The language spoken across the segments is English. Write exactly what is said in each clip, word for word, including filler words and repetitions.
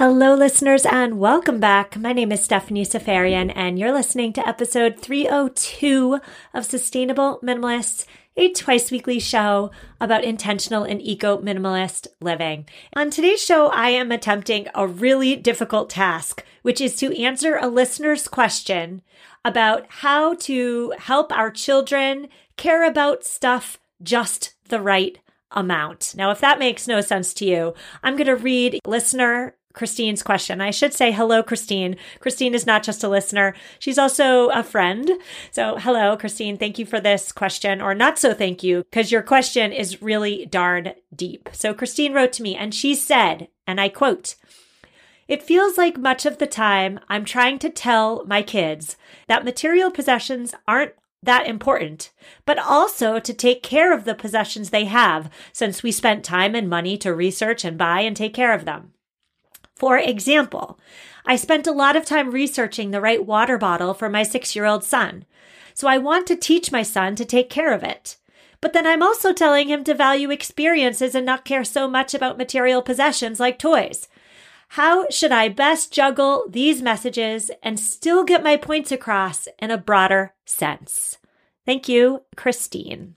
Hello, listeners, and welcome back. My name is Stephanie Safarian, and you're listening to episode three oh two of Sustainable Minimalists, a twice-weekly show about intentional and eco-minimalist living. On today's show, I am attempting a really difficult task, which is to answer a listener's question about how to help our children care about stuff just the right amount. Now, if that makes no sense to you, I'm going to read listener Christine's question. I should say hello, Christine. Christine is not just a listener. She's also a friend. So hello, Christine. Thank you for this question, or not so thank you, because your question is really darn deep. So Christine wrote to me and she said, and I quote, "It feels like much of the time I'm trying to tell my kids that material possessions aren't that important, but also to take care of the possessions they have, since we spent time and money to research and buy and take care of them. For example, I spent a lot of time researching the right water bottle for my six-year-old son, so I want to teach my son to take care of it. But then I'm also telling him to value experiences and not care so much about material possessions like toys. How should I best juggle these messages and still get my points across in a broader sense? Thank you, Christine."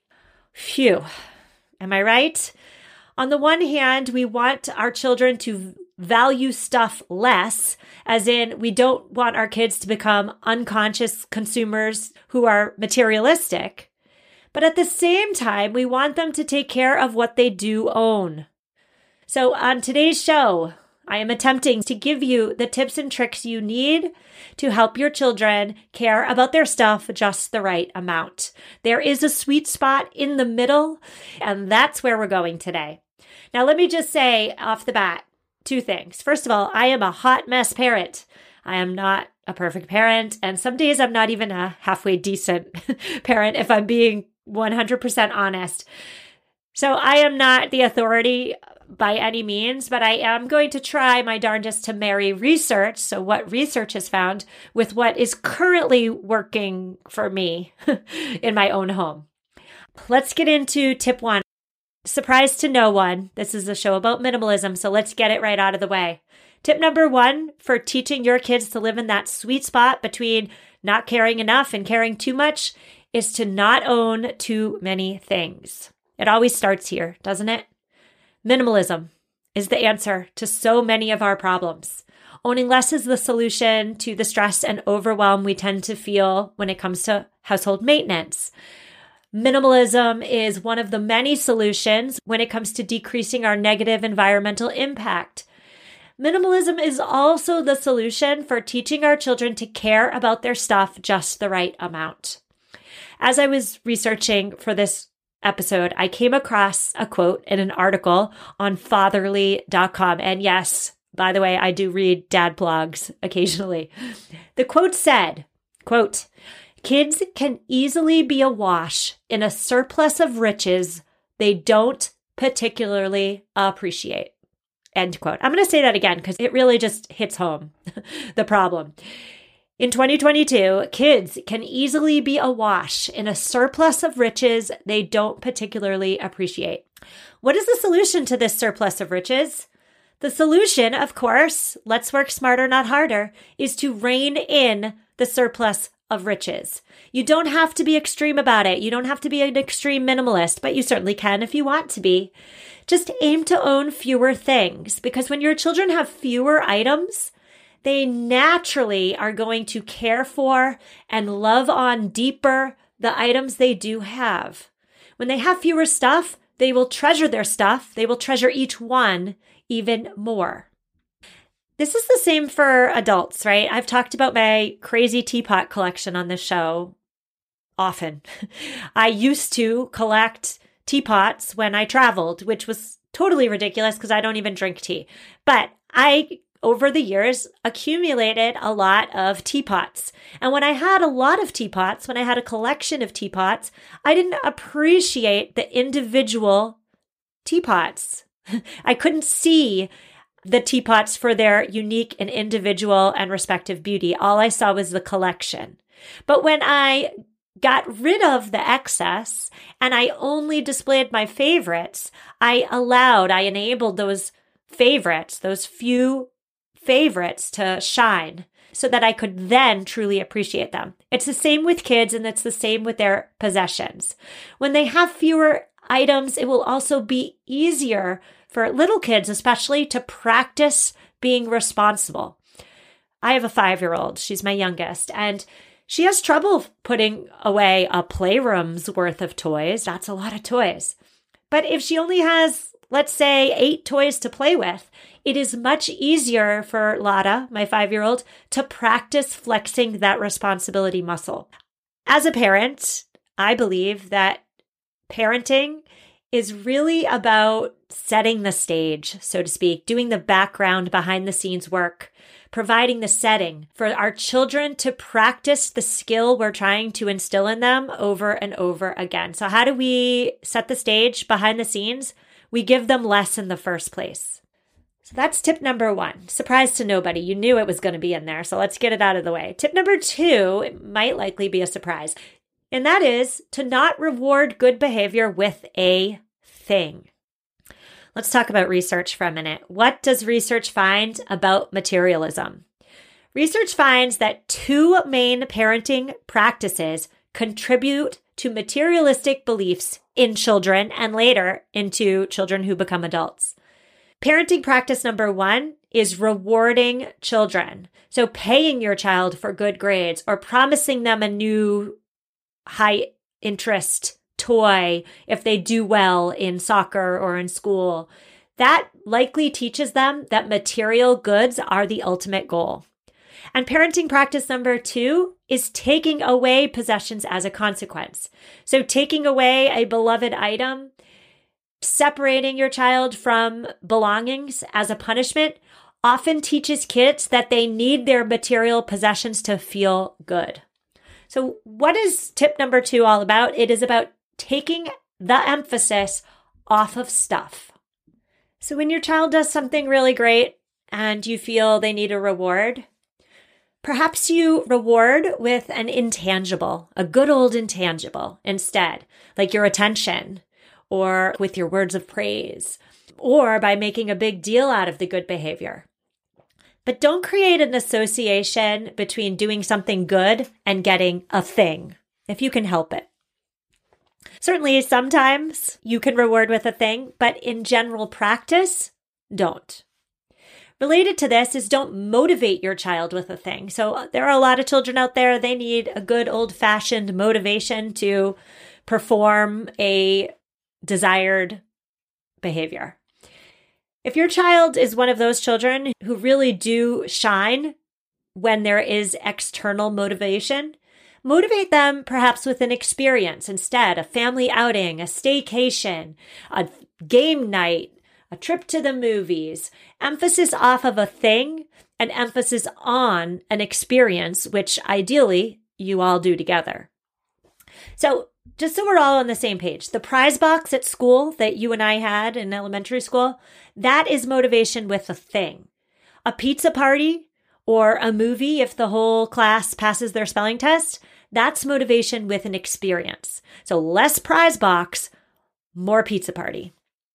Phew. Am I right? On the one hand, we want our children to value stuff less, as in we don't want our kids to become unconscious consumers who are materialistic. But at the same time, we want them to take care of what they do own. So on today's show, I am attempting to give you the tips and tricks you need to help your children care about their stuff just the right amount. There is a sweet spot in the middle, and that's where we're going today. Now, let me just say off the bat, two things. First of all, I am a hot mess parent. I am not a perfect parent, and some days I'm not even a halfway decent parent, if I'm being one hundred percent honest. So I am not the authority by any means, but I am going to try my darndest to marry research, so what research has found, with what is currently working for me in my own home. Let's get into tip one. Surprise to no one. This is a show about minimalism, so let's get it right out of the way. Tip number one for teaching your kids to live in that sweet spot between not caring enough and caring too much is to not own too many things. It always starts here, doesn't it? Minimalism is the answer to so many of our problems. Owning less is the solution to the stress and overwhelm we tend to feel when it comes to household maintenance. Minimalism is one of the many solutions when it comes to decreasing our negative environmental impact. Minimalism is also the solution for teaching our children to care about their stuff just the right amount. As I was researching for this episode, I came across a quote in an article on fatherly dot com. And yes, by the way, I do read dad blogs occasionally. The quote said, quote, "Kids can easily be awash in a surplus of riches they don't particularly appreciate." End quote. I'm going to say that again because it really just hits home the problem. In twenty twenty-two, kids can easily be awash in a surplus of riches they don't particularly appreciate. What is the solution to this surplus of riches? The solution, of course, let's work smarter, not harder, is to rein in the surplus of riches. You don't have to be extreme about it. You don't have to be an extreme minimalist, but you certainly can if you want to be. Just aim to own fewer things, because when your children have fewer items, they naturally are going to care for and love on deeper the items they do have. When they have fewer stuff, they will treasure their stuff. They will treasure each one even more. This is the same for adults, right? I've talked about my crazy teapot collection on this show often. I used to collect teapots when I traveled, which was totally ridiculous because I don't even drink tea. But I over the years, accumulated a lot of teapots. And when I had a lot of teapots, when I had a collection of teapots, I didn't appreciate the individual teapots. I couldn't see the teapots for their unique and individual and respective beauty. All I saw was the collection. But when I got rid of the excess and I only displayed my favorites, I allowed, I enabled those favorites, those few favorites to shine so that I could then truly appreciate them. It's the same with kids, and it's the same with their possessions. When they have fewer items, it will also be easier for little kids, especially, to practice being responsible. I have a five-year-old. She's my youngest, and she has trouble putting away a playroom's worth of toys. That's a lot of toys. But if she only has, let's say, eight toys to play with, it is much easier for Lada, my five-year-old, to practice flexing that responsibility muscle. As a parent, I believe that parenting is really about setting the stage, so to speak, doing the background, behind the scenes work, providing the setting for our children to practice the skill we're trying to instill in them over and over again. So how do we set the stage behind the scenes? We give them less in the first place. So that's tip number one. Surprise to nobody. You knew it was going to be in there, so let's get it out of the way. Tip number two, it might likely be a surprise, and that is to not reward good behavior with a thing. Let's talk about research for a minute. What does research find about materialism? Research finds that two main parenting practices contribute to materialistic beliefs in children and later into children who become adults. Parenting practice number one is rewarding children. So paying your child for good grades or promising them a new high interest toy if they do well in soccer or in school. That likely teaches them that material goods are the ultimate goal. And parenting practice number two is taking away possessions as a consequence. So taking away a beloved item, separating your child from belongings as a punishment often teaches kids that they need their material possessions to feel good. So what is tip number two all about? It is about taking the emphasis off of stuff. So when your child does something really great and you feel they need a reward, perhaps you reward with an intangible, a good old intangible instead, like your attention or with your words of praise, or by making a big deal out of the good behavior. But don't create an association between doing something good and getting a thing, if you can help it. Certainly, sometimes you can reward with a thing, but in general practice, don't. Related to this is don't motivate your child with a thing. So there are a lot of children out there, they need a good old-fashioned motivation to perform a desired behavior. If your child is one of those children who really do shine when there is external motivation, motivate them perhaps with an experience instead, a family outing, a staycation, a game night, a trip to the movies. Emphasis off of a thing and emphasis on an experience, which ideally you all do together. So just so we're all on the same page, the prize box at school that you and I had in elementary school, that is motivation with a thing. A pizza party or a movie, if the whole class passes their spelling test, that's motivation with an experience. So less prize box, more pizza party.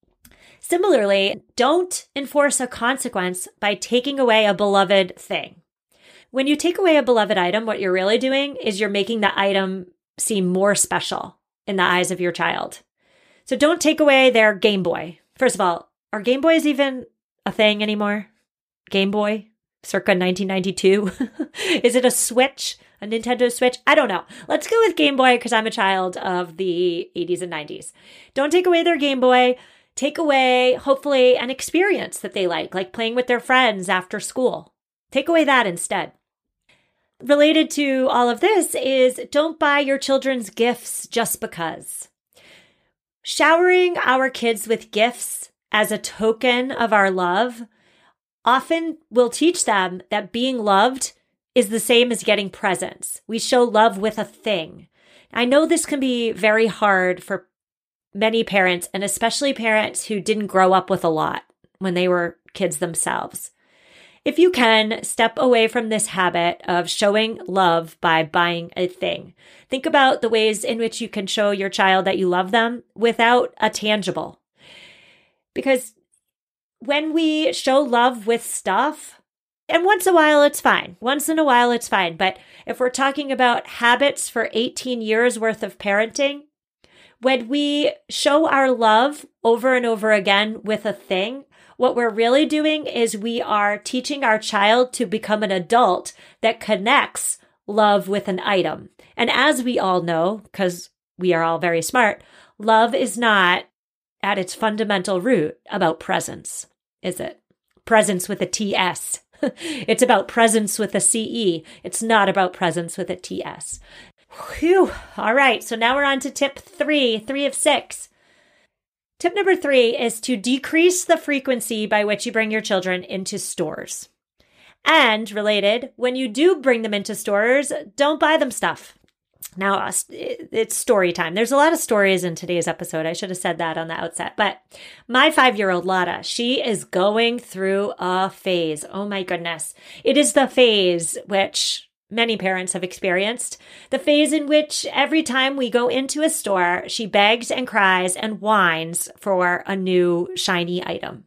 Similarly, don't enforce a consequence by taking away a beloved thing. When you take away a beloved item, what you're really doing is you're making the item seem more special in the eyes of your child. So don't take away their Game Boy. First of all, are Game Boys even a thing anymore? Game Boy, circa nineteen ninety-two? Is it a Switch? A Nintendo Switch? I don't know. Let's go with Game Boy because I'm a child of the eighties and nineties. Don't take away their Game Boy. Take away, hopefully, an experience that they like, like playing with their friends after school. Take away that instead. Related to all of this is don't buy your children's gifts just because. Showering our kids with gifts as a token of our love often will teach them that being loved is the same as getting presents. We show love with a thing. I know this can be very hard for many parents, and especially parents who didn't grow up with a lot when they were kids themselves. If you can, step away from this habit of showing love by buying a thing. Think about the ways in which you can show your child that you love them without a tangible. Because when we show love with stuff, And once in a while, it's fine. Once in a while, it's fine. But if we're talking about habits for eighteen years worth of parenting, when we show our love over and over again with a thing, what we're really doing is we are teaching our child to become an adult that connects love with an item. And as we all know, because we are all very smart, love is not at its fundamental root about presence, is it? Presence with a T S. It's about presence with a C E. It's not about presence with a T S. Whew. All right. So now we're on to tip three, three of six. Tip number three is to decrease the frequency by which you bring your children into stores. And related, when you do bring them into stores, don't buy them stuff. Now, it's story time. There's a lot of stories in today's episode. I should have said that on the outset. But my five-year-old Lotta, she is going through a phase. Oh my goodness. It is the phase which many parents have experienced. The phase in which every time we go into a store, she begs and cries and whines for a new shiny item.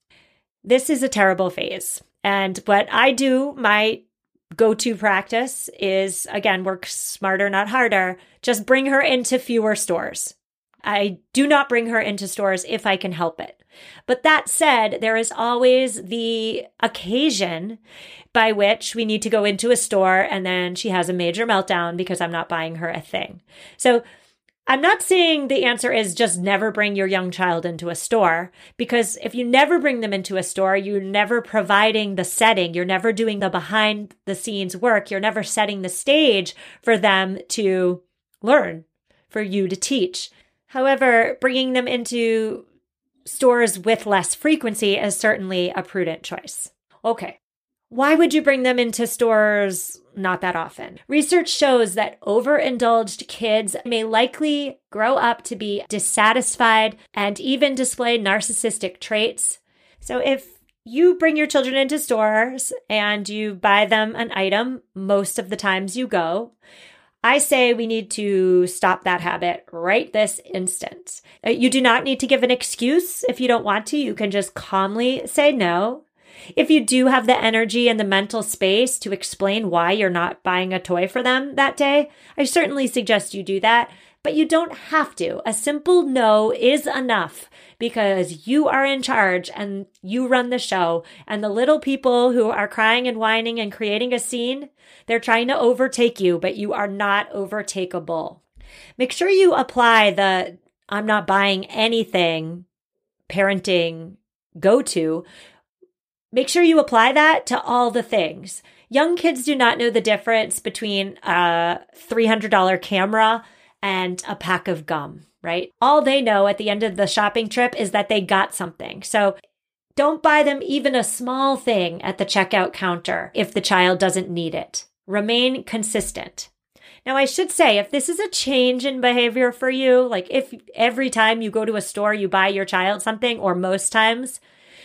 This is a terrible phase. And what I do, my go-to practice is, again, work smarter, not harder. Just bring her into fewer stores. I do not bring her into stores if I can help it. But that said, there is always the occasion by which we need to go into a store and then she has a major meltdown because I'm not buying her a thing. So I'm not saying the answer is just never bring your young child into a store, because if you never bring them into a store, you're never providing the setting. You're never doing the behind the scenes work. You're never setting the stage for them to learn, for you to teach. However, bringing them into stores with less frequency is certainly a prudent choice. Okay. Why would you bring them into stores not that often? Research shows that overindulged kids may likely grow up to be dissatisfied and even display narcissistic traits. So if you bring your children into stores and you buy them an item most of the times you go, I say we need to stop that habit right this instant. You do not need to give an excuse if you don't want to. You can just calmly say no. If you do have the energy and the mental space to explain why you're not buying a toy for them that day, I certainly suggest you do that, but you don't have to. A simple no is enough because you are in charge and you run the show, and the little people who are crying and whining and creating a scene, they're trying to overtake you, but you are not overtakeable. Make sure you apply the I'm not buying anything parenting go-to. Make sure you apply that to all the things. Young kids do not know the difference between a three hundred dollars camera and a pack of gum, right? All they know at the end of the shopping trip is that they got something. So don't buy them even a small thing at the checkout counter if the child doesn't need it. Remain consistent. Now, I should say, if this is a change in behavior for you, like if every time you go to a store, you buy your child something, or most times,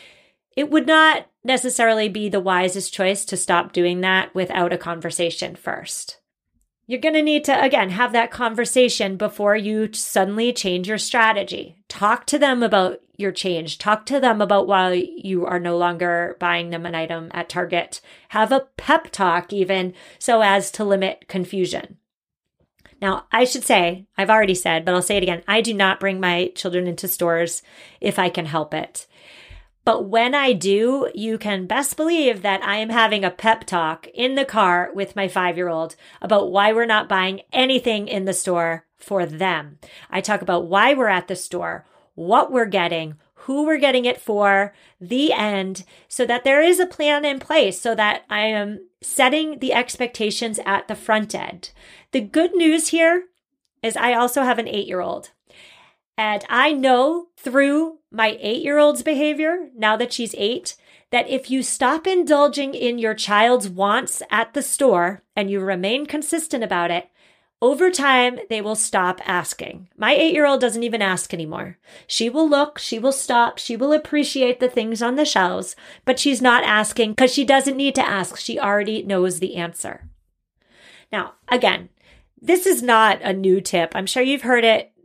it would not necessarily be the wisest choice to stop doing that without a conversation first. You're going to need to, again, have that conversation before you suddenly change your strategy. Talk to them about your change. Talk to them about why you are no longer buying them an item at Target. Have a pep talk even so as to limit confusion. Now, I should say, I've already said, but I'll say it again, I do not bring my children into stores if I can help it. But when I do, you can best believe that I am having a pep talk in the car with my five-year-old about why we're not buying anything in the store for them. I talk about why we're at the store, what we're getting, who we're getting it for, the end, so that there is a plan in place so that I am setting the expectations at the front end. The good news here is I also have an eight-year-old. And I know through my eight-year-old's behavior, now that she's eight, that if you stop indulging in your child's wants at the store and you remain consistent about it, over time, they will stop asking. My eight-year-old doesn't even ask anymore. She will look, she will stop, she will appreciate the things on the shelves, but she's not asking because she doesn't need to ask. She already knows the answer. Now, again, this is not a new tip. I'm sure you've heard it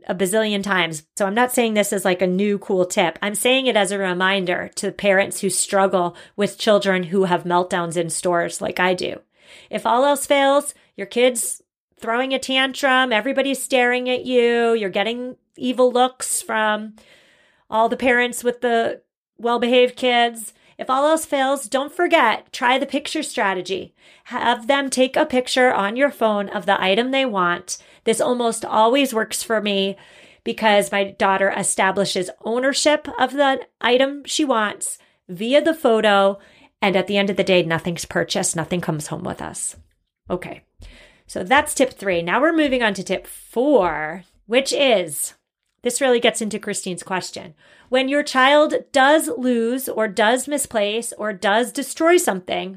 a bazillion times. So I'm not saying this as like a new cool tip. I'm saying it as a reminder to parents who struggle with children who have meltdowns in stores like I do. If all else fails, your kid's throwing a tantrum, everybody's staring at you, you're getting evil looks from all the parents with the well-behaved kids. If all else fails, don't forget, try the picture strategy. Have them take a picture on your phone of the item they want. This almost always works for me because my daughter establishes ownership of the item she wants via the photo. And at the end of the day, nothing's purchased. Nothing comes home with us. Okay. So that's tip three. Now we're moving on to tip four, which is, this really gets into Christine's question. When your child does lose or does misplace or does destroy something,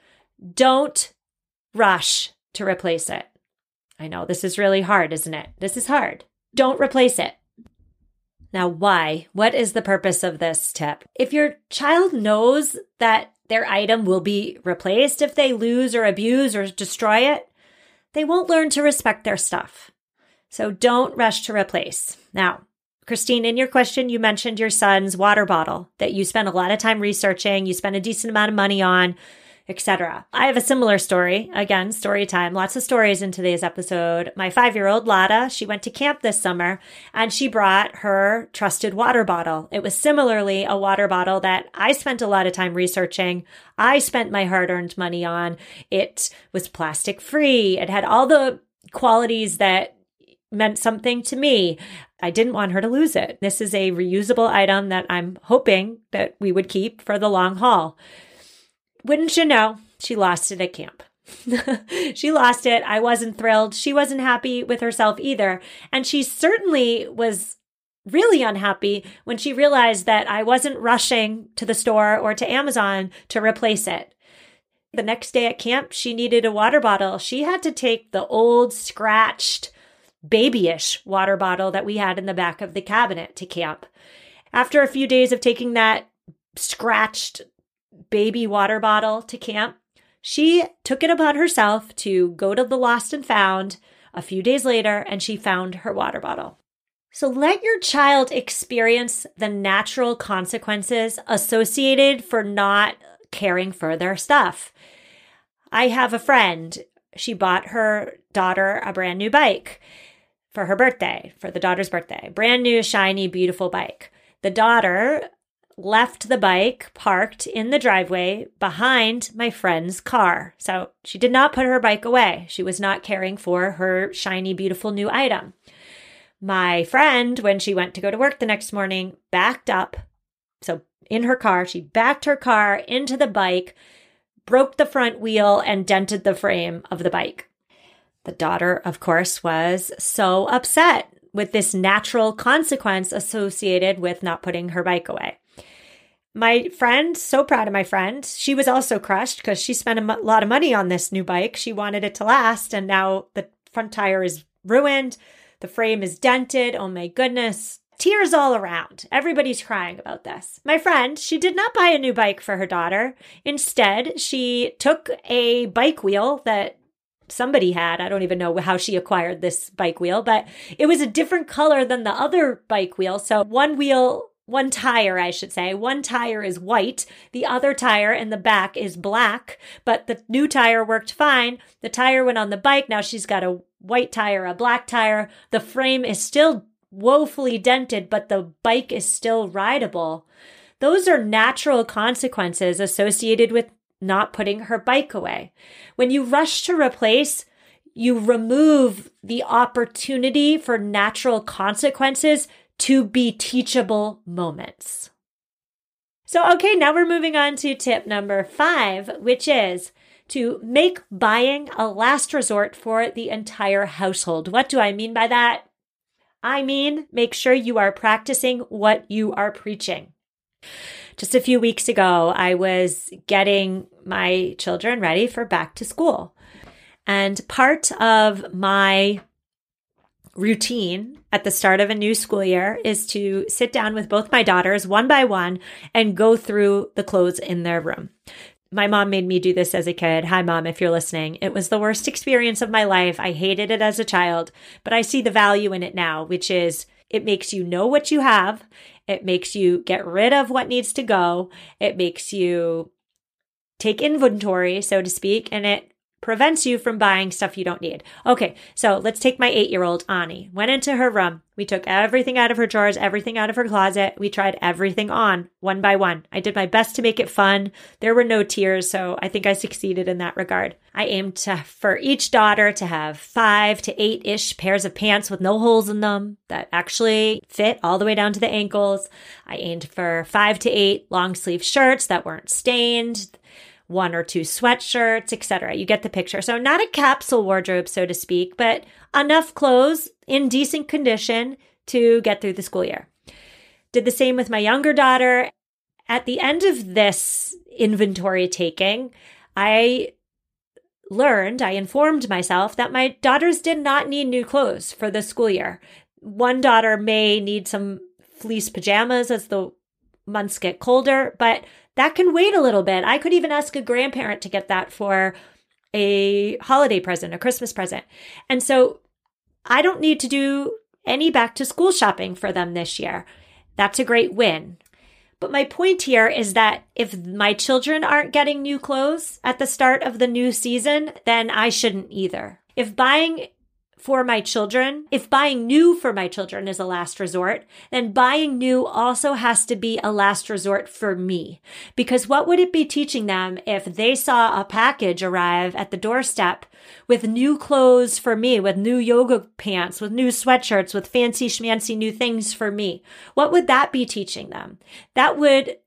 don't rush to replace it. I know this is really hard, isn't it? This is hard. Don't replace it. Now, why? What is the purpose of this tip? If your child knows that their item will be replaced if they lose or abuse or destroy it, they won't learn to respect their stuff. So don't rush to replace. Now, Christine, in your question, you mentioned your son's water bottle that you spent a lot of time researching, you spent a decent amount of money on, et cetera. I have a similar story. Again, story time. Lots of stories in today's episode. My five-year-old, Lada, she went to camp this summer and she brought her trusted water bottle. It was similarly a water bottle that I spent a lot of time researching. I spent my hard-earned money on. It was plastic-free. It had all the qualities that meant something to me. I didn't want her to lose it. This is a reusable item that I'm hoping that we would keep for the long haul. Wouldn't you know, she lost it at camp. She lost it. I wasn't thrilled. She wasn't happy with herself either. And she certainly was really unhappy when she realized that I wasn't rushing to the store or to Amazon to replace it. The next day at camp, she needed a water bottle. She had to take the old, scratched, babyish water bottle that we had in the back of the cabinet to camp. After a few days of taking that scratched baby water bottle to camp, she took it upon herself to go to the lost and found a few days later, and she found her water bottle. So let your child experience the natural consequences associated for not caring for their stuff. I have a friend. She bought her daughter a brand new bike for her birthday, for the daughter's birthday. Brand new, shiny, beautiful bike. The daughter left the bike parked in the driveway behind my friend's car. So she did not put her bike away. She was not caring for her shiny, beautiful new item. My friend, when she went to go to work the next morning, backed up. So in her car, she backed her car into the bike, broke the front wheel, and dented the frame of the bike. The daughter, of course, was so upset with this natural consequence associated with not putting her bike away. My friend, so proud of my friend, she was also crushed because she spent a m- lot of money on this new bike. She wanted it to last, and now the front tire is ruined. The frame is dented. Oh my goodness. Tears all around. Everybody's crying about this. My friend, she did not buy a new bike for her daughter. Instead, she took a bike wheel that somebody had. I don't even know how she acquired this bike wheel, but it was a different color than the other bike wheel. So one wheel, one tire, I should say, one tire is white. The other tire in the back is black, but the new tire worked fine. The tire went on the bike. Now she's got a white tire, a black tire. The frame is still woefully dented, but the bike is still rideable. Those are natural consequences associated with not putting her bike away. When you rush to replace, you remove the opportunity for natural consequences to be teachable moments. So, okay, now we're moving on to tip number five, which is to make buying a last resort for the entire household. What do I mean by that? I mean, make sure you are practicing what you are preaching. Just a few weeks ago, I was getting my children ready for back to school. And part of my routine at the start of a new school year is to sit down with both my daughters one by one and go through the clothes in their room. My mom made me do this as a kid. Hi, Mom, if you're listening. It was the worst experience of my life. I hated it as a child, but I see the value in it now, which is it makes you know what you have. It makes you get rid of what needs to go. It makes you take inventory, so to speak, and it prevents you from buying stuff you don't need. Okay, so let's take my eight-year-old, Ani. Went into her room. We took everything out of her drawers, everything out of her closet. We tried everything on one by one. I did my best to make it fun. There were no tears, so I think I succeeded in that regard. I aimed to, for each daughter to have five to eight-ish pairs of pants with no holes in them that actually fit all the way down to the ankles. I aimed for five to eight long-sleeve shirts that weren't stained, one or two sweatshirts, et cetera. You get the picture. So not a capsule wardrobe, so to speak, but enough clothes in decent condition to get through the school year. Did the same with my younger daughter. At the end of this inventory taking, I learned, I informed myself that my daughters did not need new clothes for the school year. One daughter may need some fleece pajamas as the months get colder, but that can wait a little bit. I could even ask a grandparent to get that for a holiday present, a Christmas present. And so I don't need to do any back to school shopping for them this year. That's a great win. But my point here is that if my children aren't getting new clothes at the start of the new season, then I shouldn't either. If buying for my children, if buying new for my children is a last resort, then buying new also has to be a last resort for me. Because what would it be teaching them if they saw a package arrive at the doorstep with new clothes for me, with new yoga pants, with new sweatshirts, with fancy schmancy new things for me? What would that be teaching them? That would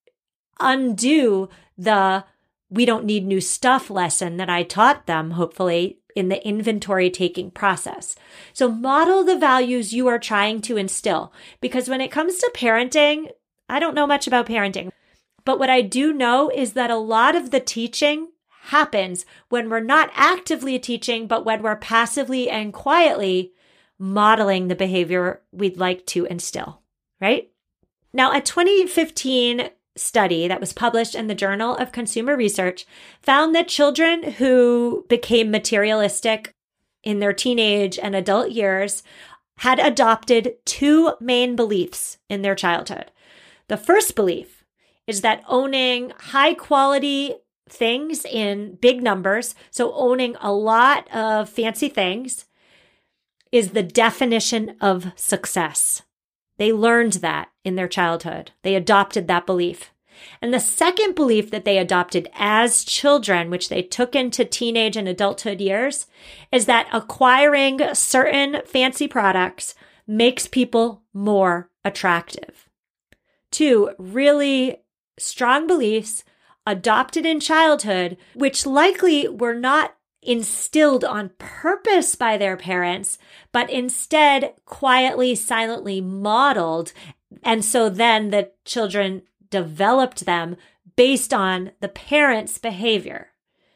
undo the we don't need new stuff lesson that I taught them, hopefully, in the inventory taking process. So model the values you are trying to instill, because when it comes to parenting, I don't know much about parenting, but what I do know is that a lot of the teaching happens when we're not actively teaching, but when we're passively and quietly modeling the behavior we'd like to instill, right? Now, a twenty fifteen study that was published in the Journal of Consumer Research found that children who became materialistic in their teenage and adult years had adopted two main beliefs in their childhood. The first belief is that owning high quality things in big numbers, so owning a lot of fancy things, is the definition of success. They learned that in their childhood. They adopted that belief. And the second belief that they adopted as children, which they took into teenage and adulthood years, is that acquiring certain fancy products makes people more attractive. Two really strong beliefs adopted in childhood, which likely were not instilled on purpose by their parents, but instead quietly, silently modeled. And so then the children developed them based on the parents' behavior.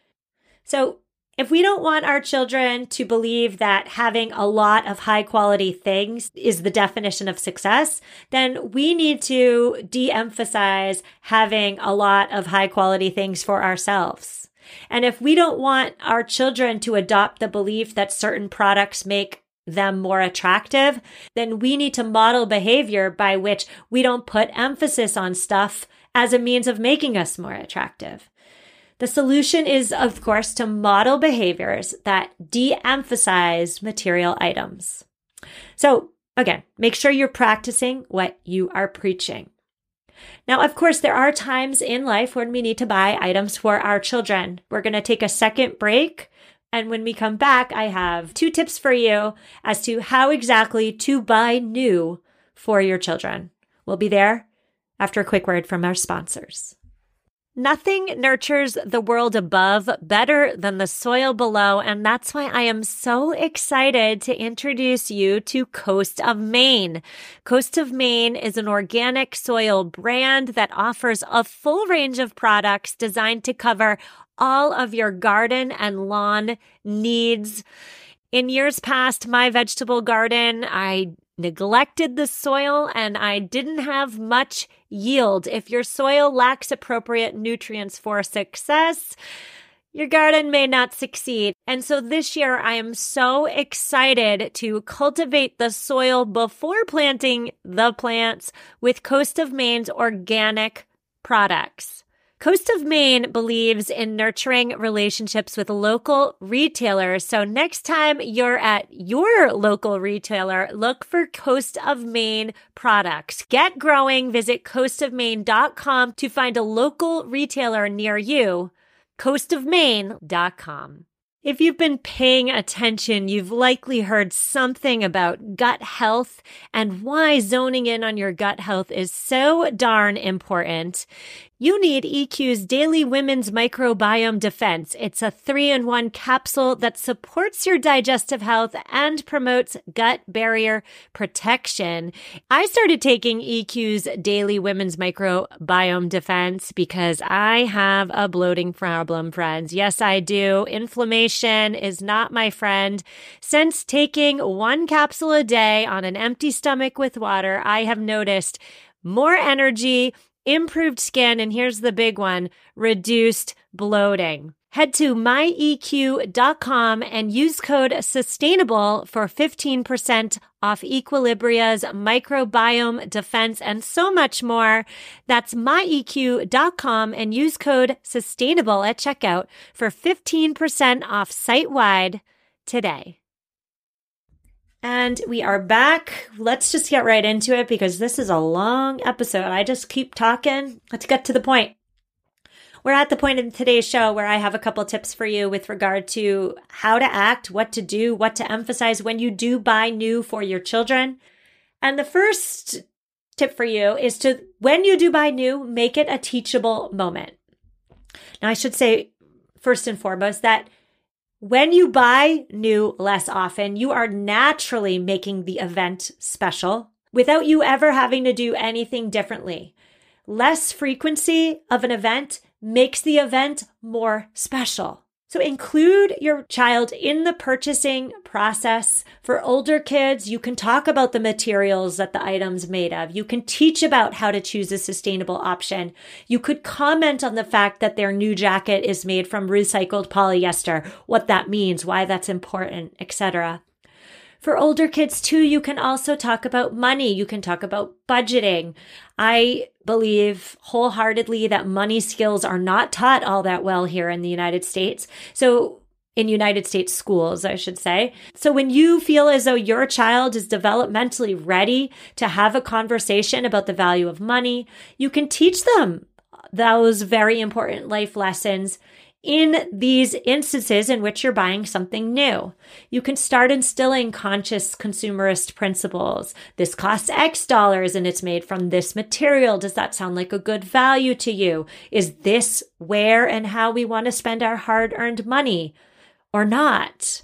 So if we don't want our children to believe that having a lot of high quality things is the definition of success, then we need to de-emphasize having a lot of high quality things for ourselves. And if we don't want our children to adopt the belief that certain products make them more attractive, then we need to model behavior by which we don't put emphasis on stuff as a means of making us more attractive. The solution is, of course, to model behaviors that de-emphasize material items. So again, make sure you're practicing what you are preaching. Now, of course, there are times in life when we need to buy items for our children. We're going to take a second break. And when we come back, I have two tips for you as to how exactly to buy new for your children. We'll be there after a quick word from our sponsors. Nothing nurtures the world above better than the soil below, and that's why I am so excited to introduce you to Coast of Maine. Coast of Maine is an organic soil brand that offers a full range of products designed to cover all of your garden and lawn needs. In years past, my vegetable garden, I neglected the soil and I didn't have much yield. If your soil lacks appropriate nutrients for success, your garden may not succeed. And so this year, I am so excited to cultivate the soil before planting the plants with Coast of Maine's organic products. Coast of Maine believes in nurturing relationships with local retailers. So next time you're at your local retailer, look for Coast of Maine products. Get growing. Visit coast of maine dot com to find a local retailer near you. coast of maine dot com. If you've been paying attention, you've likely heard something about gut health and why zoning in on your gut health is so darn important. You need E Q's Daily Women's Microbiome Defense. It's a three-in-one capsule that supports your digestive health and promotes gut barrier protection. I started taking E Q's Daily Women's Microbiome Defense because I have a bloating problem, friends. Yes, I do. Inflammation is not my friend. Since taking one capsule a day on an empty stomach with water, I have noticed more energy, improved skin, and here's the big one, reduced bloating. Head to my e q dot com and use code SUSTAINABLE for fifteen percent off Equilibria's microbiome defense and so much more. That's my e q dot com and use code SUSTAINABLE at checkout for fifteen percent off site-wide today. And we are back. Let's just get right into it because this is a long episode. I just keep talking. Let's get to the point. We're at the point in today's show where I have a couple tips for you with regard to how to act, what to do, what to emphasize when you do buy new for your children. And the first tip for you is to, when you do buy new, make it a teachable moment. Now, I should say first and foremost that when you buy new less often, you are naturally making the event special without you ever having to do anything differently. Less frequency of an event makes the event more special. So include your child in the purchasing process. For older kids, you can talk about the materials that the item's made of. You can teach about how to choose a sustainable option. You could comment on the fact that their new jacket is made from recycled polyester, what that means, why that's important, et cetera. For older kids too, you can also talk about money. You can talk about budgeting. I believe wholeheartedly that money skills are not taught all that well here in the United States. So in United States schools, I should say. So when you feel as though your child is developmentally ready to have a conversation about the value of money, you can teach them those very important life lessons in these instances in which you're buying something new. You can start instilling conscious consumerist principles. This costs X dollars and it's made from this material. Does that sound like a good value to you? Is this where and how we want to spend our hard-earned money or not?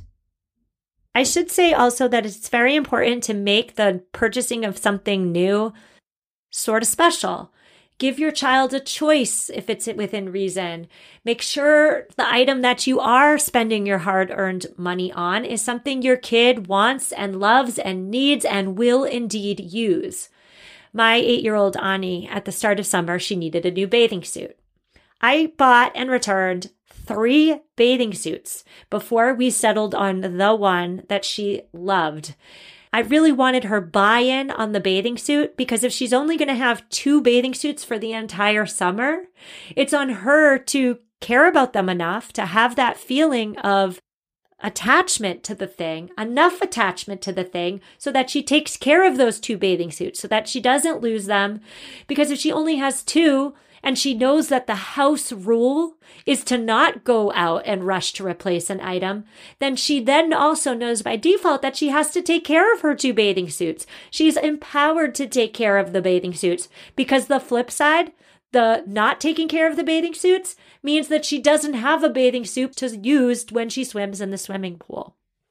I should say also that it's very important to make the purchasing of something new sort of special. Give your child a choice if it's within reason. Make sure the item that you are spending your hard-earned money on is something your kid wants and loves and needs and will indeed use. My eight-year-old Ani, at the start of summer, she needed a new bathing suit. I bought and returned three bathing suits before we settled on the one that she loved. I really wanted her buy-in on the bathing suit because if she's only going to have two bathing suits for the entire summer, it's on her to care about them enough to have that feeling of attachment to the thing, enough attachment to the thing so that she takes care of those two bathing suits so that she doesn't lose them. Because if she only has two, and she knows that the house rule is to not go out and rush to replace an item, then she then also knows by default that she has to take care of her two bathing suits. She's empowered to take care of the bathing suits because the flip side, the not taking care of the bathing suits, means that she doesn't have a bathing suit to use when she swims in the swimming pool.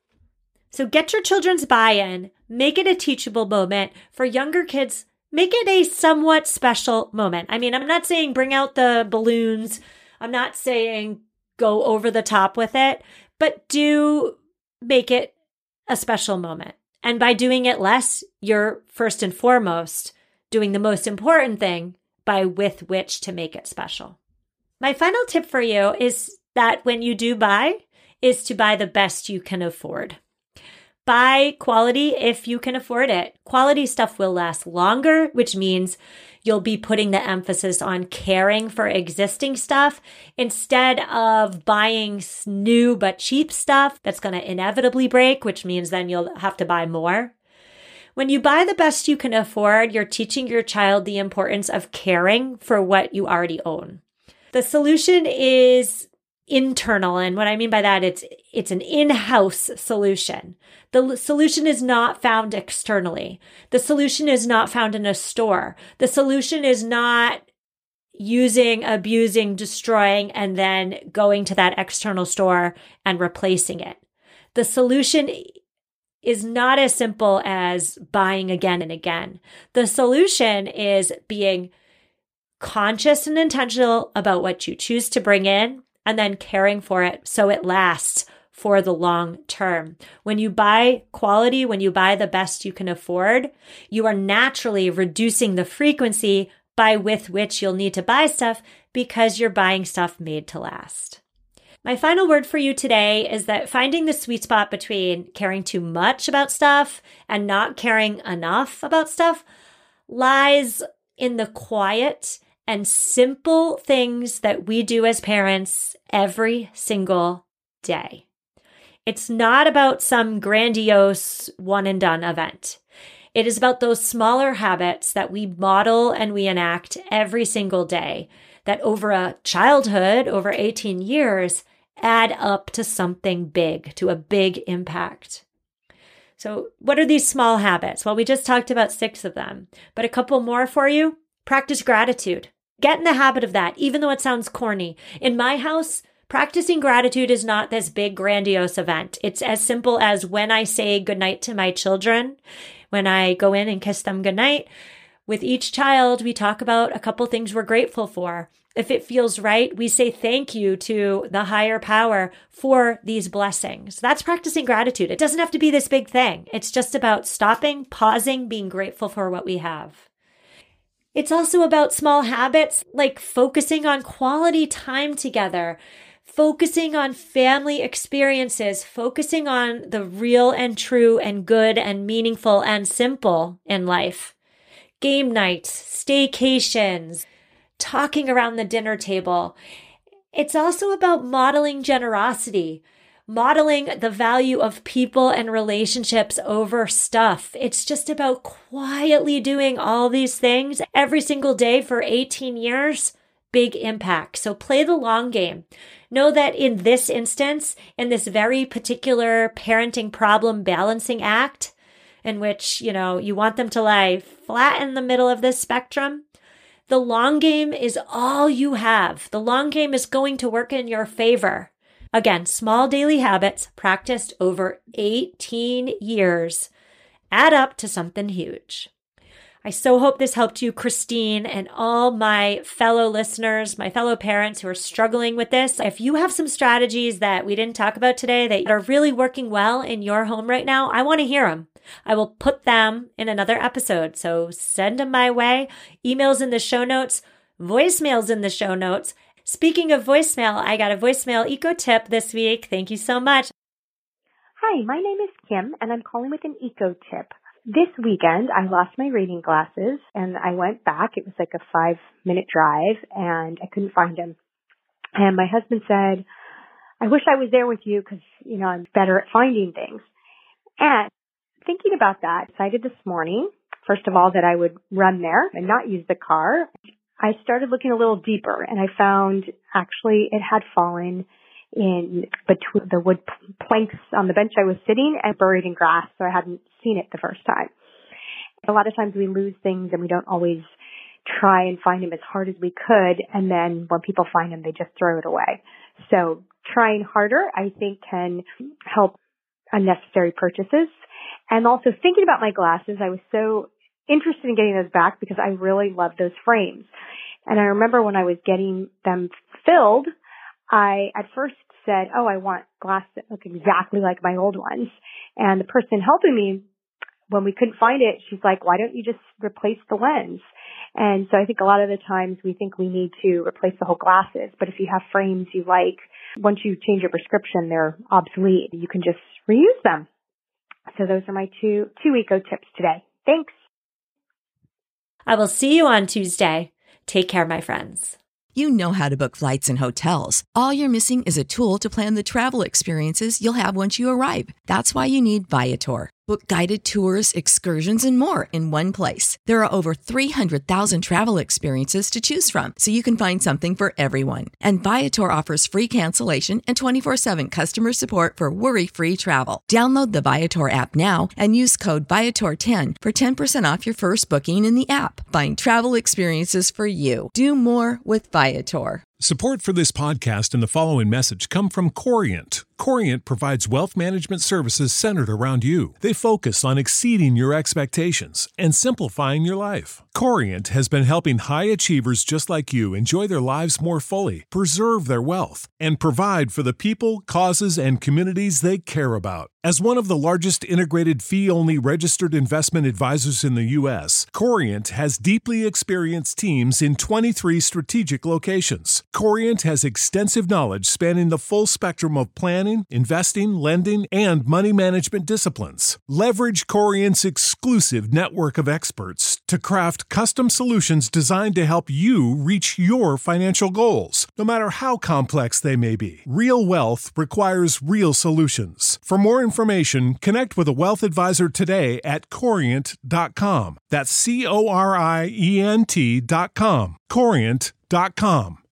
So get your children's buy-in, make it a teachable moment. For younger kids, make it a somewhat special moment. I mean, I'm not saying bring out the balloons. I'm not saying go over the top with it, but do make it a special moment. And by doing it less, you're first and foremost doing the most important thing by with which to make it special. My final tip for you is that when you do buy, is to buy the best you can afford. Buy quality if you can afford it. Quality stuff will last longer, which means you'll be putting the emphasis on caring for existing stuff instead of buying new but cheap stuff that's going to inevitably break, which means then you'll have to buy more. When you buy the best you can afford, you're teaching your child the importance of caring for what you already own. The solution is internal. And what I mean by that, it's it's an in-house solution. The solution is not found externally. The solution is not found in a store. The solution is not using, abusing, destroying, and then going to that external store and replacing it. The solution is not as simple as buying again and again. The solution is being conscious and intentional about what you choose to bring in, and then caring for it so it lasts for the long term. When you buy quality, when you buy the best you can afford, you are naturally reducing the frequency by with which you'll need to buy stuff because you're buying stuff made to last. My final word for you today is that finding the sweet spot between caring too much about stuff and not caring enough about stuff lies in the quiet and simple things that we do as parents every single day. It's not about some grandiose one and done event. It is about those smaller habits that we model and we enact every single day that over a childhood, over eighteen years, add up to something big, to a big impact. So what are these small habits? Well, we just talked about six of them, but a couple more for you. Practice gratitude. Get in the habit of that, even though it sounds corny. In my house, practicing gratitude is not this big, grandiose event. It's as simple as when I say goodnight to my children, when I go in and kiss them goodnight. With each child, we talk about a couple things we're grateful for. If it feels right, we say thank you to the higher power for these blessings. That's practicing gratitude. It doesn't have to be this big thing. It's just about stopping, pausing, being grateful for what we have. It's also about small habits like focusing on quality time together, focusing on family experiences, focusing on the real and true and good and meaningful and simple in life. Game nights, staycations, talking around the dinner table. It's also about modeling generosity, modeling the value of people and relationships over stuff. It's just about quietly doing all these things every single day for eighteen years. Big impact. So play the long game. Know that in this instance, in this very particular parenting problem balancing act, in which, you know, you want them to lie flat in the middle of this spectrum, the long game is all you have. The long game is going to work in your favor. Again, small daily habits practiced over eighteen years add up to something huge. I so hope this helped you, Christine, and all my fellow listeners, my fellow parents who are struggling with this. If you have some strategies that we didn't talk about today that are really working well in your home right now, I want to hear them. I will put them in another episode. So send them my way. Emails in the show notes, voicemails in the show notes. Speaking of voicemail, I got a voicemail eco tip this week. Thank you so much. Hi, my name is Kim, and I'm calling with an eco tip. This weekend, I lost my reading glasses, and I went back. It was like a five-minute drive, and I couldn't find them. And my husband said, I wish I was there with you because, you know, I'm better at finding things. And thinking about that, I decided this morning, first of all, that I would run there and not use the car. I started looking a little deeper, and I found actually it had fallen in between the wood planks on the bench I was sitting and buried in grass, so I hadn't seen it the first time. A lot of times we lose things and we don't always try and find them as hard as we could, and then when people find them, they just throw it away. So trying harder, I think, can help unnecessary purchases. And also thinking about my glasses, I was so interested in getting those back because I really love those frames. And I remember when I was getting them filled, I at first said, oh, I want glasses that look exactly like my old ones. And the person helping me when we couldn't find it, she's like, why don't you just replace the lens? And so I think a lot of the times we think we need to replace the whole glasses, but if you have frames you like, once you change your prescription, they're obsolete. You can just reuse them. So those are my two, two eco tips today. Thanks. I will see you on Tuesday. Take care, my friends. You know how to book flights and hotels. All you're missing is a tool to plan the travel experiences you'll have once you arrive. That's why you need Viator. Book guided tours, excursions, and more in one place. There are over three hundred thousand travel experiences to choose from, so you can find something for everyone. And Viator offers free cancellation and twenty-four seven customer support for worry-free travel. Download the Viator app now and use code Viator ten for ten percent off your first booking in the app. Find travel experiences for you. Do more with Viator. Support for this podcast and the following message come from Corient. Corient provides wealth management services centered around you. They focus on exceeding your expectations and simplifying your life. Corient has been helping high achievers just like you enjoy their lives more fully, preserve their wealth, and provide for the people, causes, and communities they care about. As one of the largest integrated fee-only registered investment advisors in the U S, Corient has deeply experienced teams in twenty-three strategic locations. Corient has extensive knowledge spanning the full spectrum of planning, investing, lending, and money management disciplines. Leverage Corient's exclusive network of experts to craft custom solutions designed to help you reach your financial goals, no matter how complex they may be. Real wealth requires real solutions. For more information, connect with a wealth advisor today at corient dot com. That's C O R I E N T dot com. corient dot com.